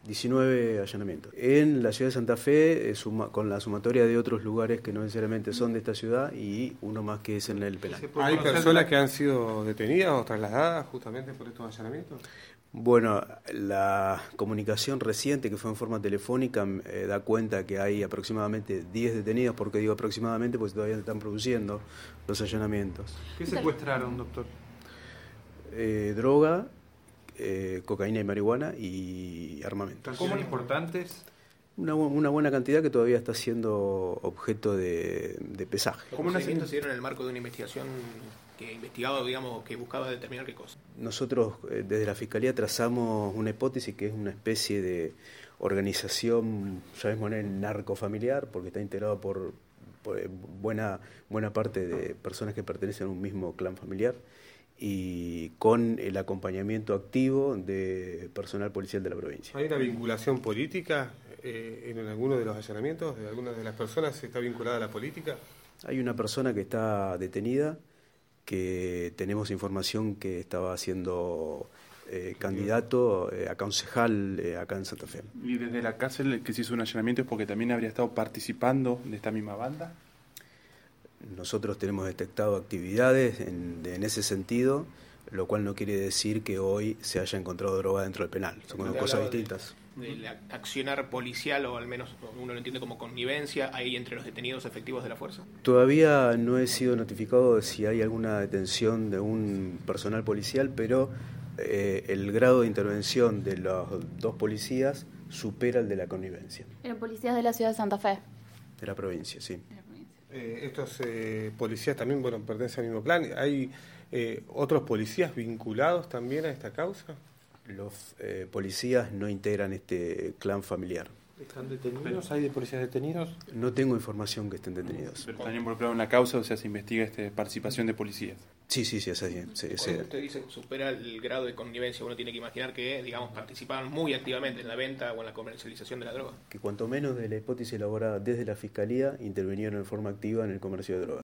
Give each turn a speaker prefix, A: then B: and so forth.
A: 19 allanamientos. En la ciudad de Santa Fe, con la sumatoria de otros lugares que no necesariamente son de esta ciudad y uno más que es en el penal.
B: ¿Hay personas que han sido detenidas o trasladadas justamente por estos allanamientos?
A: Bueno, la comunicación reciente que fue en forma telefónica da cuenta que hay aproximadamente 10 detenidos. ¿Por qué digo aproximadamente? Pues todavía se están produciendo los allanamientos.
C: ¿Qué secuestraron, doctor?
A: Droga, cocaína y marihuana y armamento.
C: ¿Cómo importantes?
A: Una buena cantidad que todavía está siendo objeto de pesaje.
D: ¿Cómo procedimientos se dieron en el marco de una investigación que investigaba, digamos, que buscaba determinar qué cosa?
A: Nosotros desde la Fiscalía trazamos una hipótesis que es una especie de organización, llamémosle narcofamiliar, porque está integrado por buena parte de personas que pertenecen a un mismo clan familiar y con el acompañamiento activo de personal policial de la provincia.
B: ¿Hay una vinculación política en alguno de los allanamientos? ¿De alguna de las personas está vinculada a la política?
A: Hay una persona que está detenida, que tenemos información que estaba siendo candidato a concejal acá en Santa Fe.
C: ¿Y desde la cárcel que se hizo un allanamiento es porque también habría estado participando de esta misma banda?
A: Nosotros tenemos detectado actividades en ese sentido, lo cual no quiere decir que hoy se haya encontrado droga dentro del penal. Son cosas distintas.
D: Del accionar policial, o al menos uno lo entiende como connivencia, ¿hay entre los detenidos efectivos de la fuerza?
A: Todavía no he sido notificado de si hay alguna detención de un personal policial, pero el grado de intervención de los dos policías supera el de la connivencia.
E: ¿Eran policías de la ciudad de Santa Fe?
A: De la provincia, sí.
B: Estos policías también, pertenecen al mismo plan. ¿Hay otros policías vinculados también a esta causa?
A: Los policías no integran este clan familiar.
C: ¿Están detenidos? ¿Hay de policías detenidos?
A: No tengo información que estén detenidos.
C: ¿Pero están involucrados en la causa, o sea, se investiga participación de policías?
A: Sí, es así.
D: Cuando usted dice supera el grado de connivencia, uno tiene que imaginar que, digamos, participaban muy activamente en la venta o en la comercialización de la droga.
A: Que cuanto menos de la hipótesis elaborada desde la Fiscalía intervinieron en forma activa en el comercio de drogas.